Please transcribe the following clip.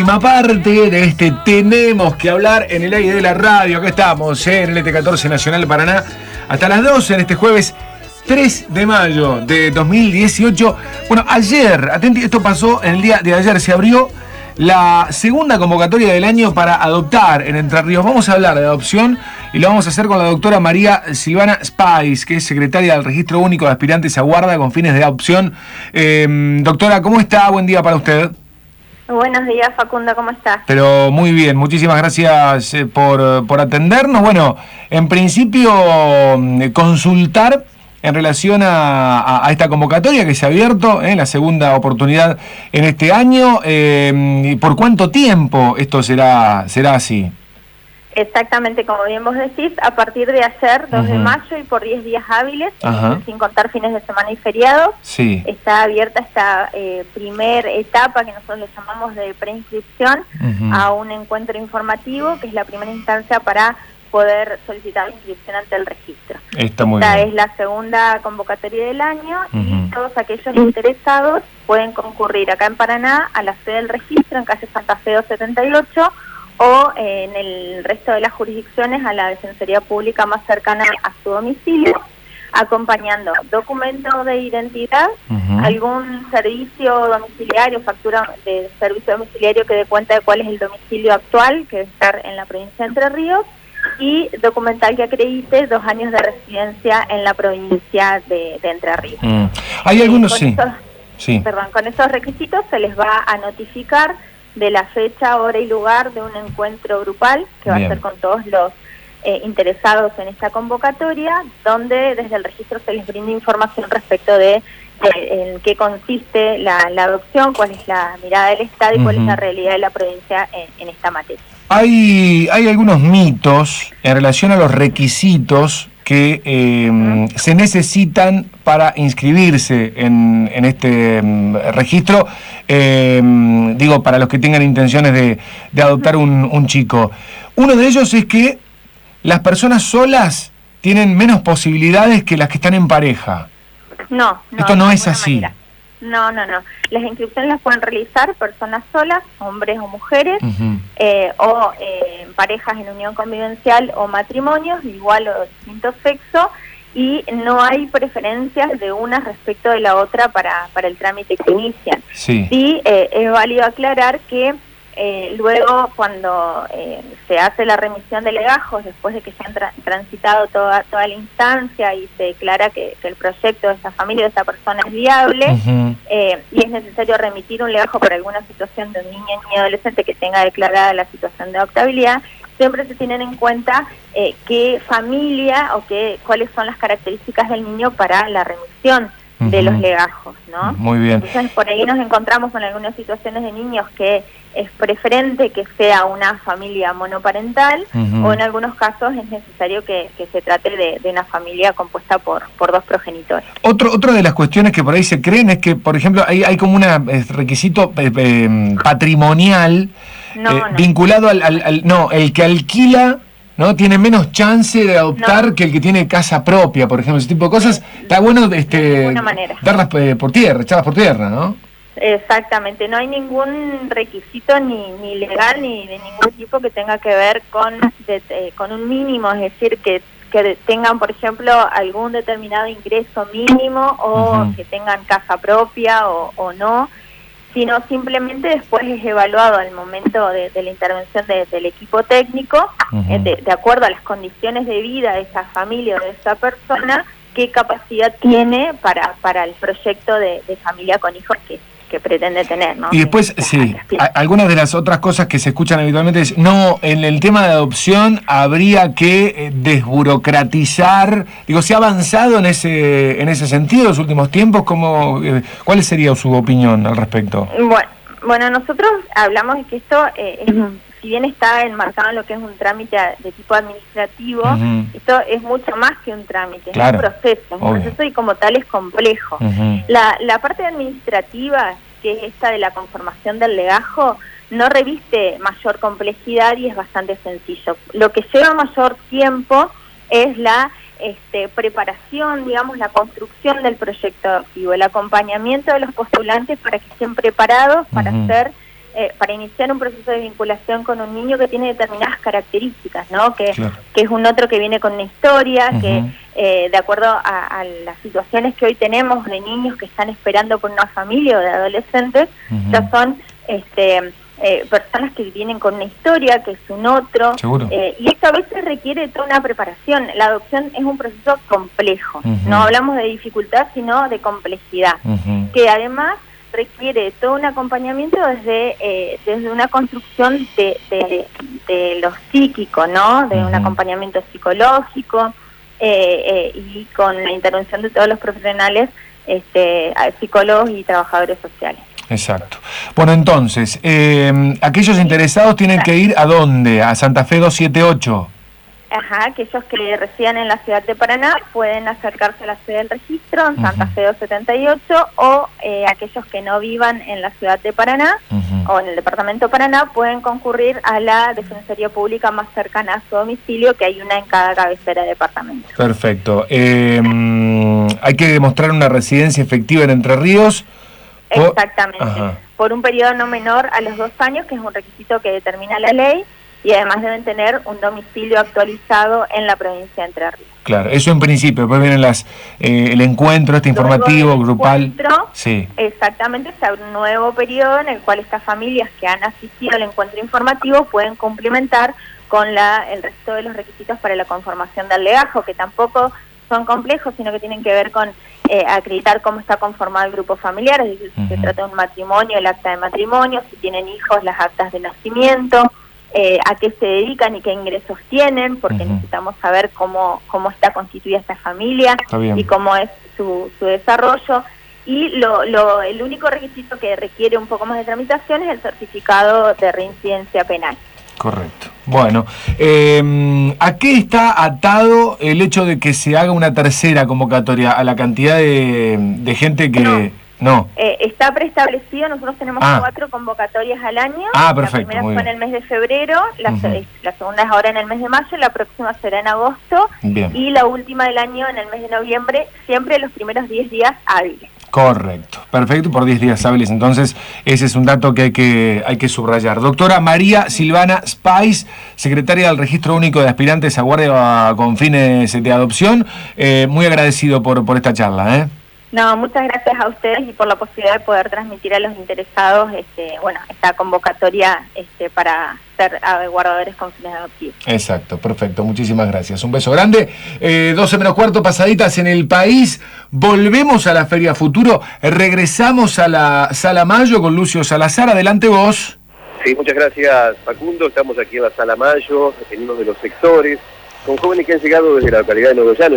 última parte de este Tenemos que hablar en el aire de la radio. Acá estamos, en el ET14 Nacional Paraná, hasta las 12 en este jueves 3 de mayo de 2018. Bueno, ayer, atenti, esto pasó en el día de ayer, se abrió la segunda convocatoria del año para adoptar en Entre Ríos. Vamos a hablar de adopción y lo vamos a hacer con la doctora María Silvana Spice, que es secretaria del Registro Único de Aspirantes a Guarda con fines de adopción. Doctora, ¿cómo está? Buen día para usted. Buenos días, Facundo, ¿cómo estás? Pero muy bien, muchísimas gracias por atendernos. Bueno, en principio, consultar en relación a esta convocatoria que se ha abierto, la segunda oportunidad en este año. ¿Por cuánto tiempo esto será así? Exactamente, como bien vos decís, a partir de ayer, 2 de mayo, y por 10 días hábiles, sin contar fines de semana y feriados, está abierta esta primer etapa que nosotros le llamamos de preinscripción a un encuentro informativo, que es la primera instancia para poder solicitar la inscripción ante el registro. Esta es la segunda convocatoria del año y todos aquellos interesados pueden concurrir acá en Paraná a la sede del registro, en calle Santa Fe 278, o en el resto de las jurisdicciones a la Defensoría Pública más cercana a su domicilio, acompañando documento de identidad, algún servicio domiciliario, factura de servicio domiciliario que dé cuenta de cuál es el domicilio actual, que debe estar en la provincia de Entre Ríos, y documental que acredite 2 años de residencia en la provincia de Entre Ríos. Hay algunos, con esos requisitos se les va a notificar de la fecha, hora y lugar de un encuentro grupal que va a ser con todos los interesados en esta convocatoria, donde desde el registro se les brinda información respecto de en qué consiste la adopción, cuál es la mirada del Estado y cuál es la realidad de la provincia en esta materia. Hay algunos mitos en relación a los requisitos que se necesitan para inscribirse en este registro, digo, para los que tengan intenciones de adoptar un chico. Uno de ellos es que las personas solas tienen menos posibilidades que las que están en pareja. No. Esto no es así. Manera. No. Las inscripciones las pueden realizar personas solas, hombres o mujeres, o parejas en unión convivencial o matrimonios, igual o distinto sexo, y no hay preferencias de una respecto de la otra para el trámite que inician. Sí, es válido aclarar que luego cuando se hace la remisión de legajos, después de que se han transitado toda la instancia y se declara que el proyecto de esa familia, de esa persona es viable, y es necesario remitir un legajo por alguna situación de un niño y adolescente que tenga declarada la situación de adoptabilidad, siempre se tienen en cuenta qué familia o cuáles son las características del niño para la remisión de los legajos, ¿no? Muy bien. Entonces, por ahí nos encontramos con algunas situaciones de niños que es preferente que sea una familia monoparental, o en algunos casos es necesario que se trate de una familia compuesta por 2 progenitores. Otra de las cuestiones que por ahí se creen es que, por ejemplo, hay como un requisito patrimonial vinculado el que alquila, ¿no? Tiene menos chance de adoptar que el que tiene casa propia, por ejemplo, ese tipo de cosas. Está bueno darlas por tierra, echarlas por tierra, ¿no? Exactamente, no hay ningún requisito ni legal ni de ningún tipo que tenga que ver con un mínimo, es decir, que tengan, por ejemplo, algún determinado ingreso mínimo o que tengan casa propia o no, sino simplemente después es evaluado al momento de la intervención del equipo técnico, de acuerdo a las condiciones de vida de esa familia o de esa persona, qué capacidad tiene para el proyecto de familia con hijos que pretende tener, ¿no? Y después, algunas de las otras cosas que se escuchan habitualmente es, en el tema de adopción habría que desburocratizar. Digo, ¿se ha avanzado en ese sentido en los últimos tiempos? ¿Cuál sería su opinión al respecto? Bueno, nosotros hablamos de que esto, si bien está enmarcado en lo que es un trámite de tipo administrativo, esto es mucho más que un trámite, es un proceso y como tal es complejo. La parte administrativa, que es esta de la conformación del legajo, no reviste mayor complejidad y es bastante sencillo. Lo que lleva mayor tiempo es la preparación, digamos, la construcción del proyecto adoptivo, el acompañamiento de los postulantes para que estén preparados para ser para iniciar un proceso de vinculación con un niño que tiene determinadas características, ¿no? Que es un otro que viene con una historia, que de acuerdo a las situaciones que hoy tenemos de niños que están esperando por una familia o de adolescentes, ya son personas que vienen con una historia, que es un otro, y esto a veces requiere toda una preparación. La adopción es un proceso complejo, no hablamos de dificultad, sino de complejidad, que además requiere todo un acompañamiento desde una construcción de lo psíquico, ¿no? De un acompañamiento psicológico y con la intervención de todos los profesionales, psicólogos y trabajadores sociales. Exacto. Bueno, entonces, aquellos interesados tienen que ir ¿a dónde? A Santa Fe 278. Ajá, aquellos que residan en la ciudad de Paraná pueden acercarse a la sede del registro en Santa Fe 278, o aquellos que no vivan en la ciudad de Paraná o en el departamento de Paraná pueden concurrir a la Defensoría Pública más cercana a su domicilio, que hay una en cada cabecera de departamento. Perfecto. Hay que demostrar una residencia efectiva en Entre Ríos. Exactamente. Por un periodo no menor a los 2 años, que es un requisito que determina la ley, y además deben tener un domicilio actualizado en la provincia de Entre Ríos. Claro, eso en principio, después vienen el encuentro informativo, grupal. Sí. Exactamente, se abre un nuevo periodo en el cual estas familias que han asistido al encuentro informativo pueden complementar con el resto de los requisitos para la conformación del legajo, que tampoco son complejos, sino que tienen que ver con acreditar cómo está conformado el grupo familiar, es decir, si se trata de un matrimonio, el acta de matrimonio, si tienen hijos, las actas de nacimiento, a qué se dedican y qué ingresos tienen, porque necesitamos saber cómo está constituida esta familia y cómo es su desarrollo. Y el único requisito que requiere un poco más de tramitación es el certificado de reincidencia penal. Correcto. Bueno, ¿a qué está atado el hecho de que se haga una tercera convocatoria? ¿A la cantidad de gente que...? No. Está preestablecido, nosotros tenemos 4 convocatorias al año. Perfecto. La primera fue en el mes de febrero, la segunda es ahora en el mes de mayo, la próxima será en agosto. Bien. Y la última del año en el mes de noviembre, siempre los primeros 10 días hábiles. Correcto, perfecto, por 10 días hábiles. Entonces, ese es un dato que hay que subrayar. Doctora María Silvana Spice, secretaria del Registro Único de Aspirantes a Guardia con fines de adopción, muy agradecido por esta charla, No, muchas gracias a ustedes y por la posibilidad de poder transmitir a los interesados esta convocatoria para ser guardadores con fines adoptivos. Exacto, perfecto, muchísimas gracias. Un beso grande. 12 menos cuarto, pasaditas en el país. Volvemos a la Feria Futuro. Regresamos a la Sala Mayo con Lucio Salazar. Adelante vos. Sí, muchas gracias, Facundo. Estamos aquí en la Sala Mayo, en uno de los sectores, con jóvenes que han llegado desde la localidad de Nogoyano.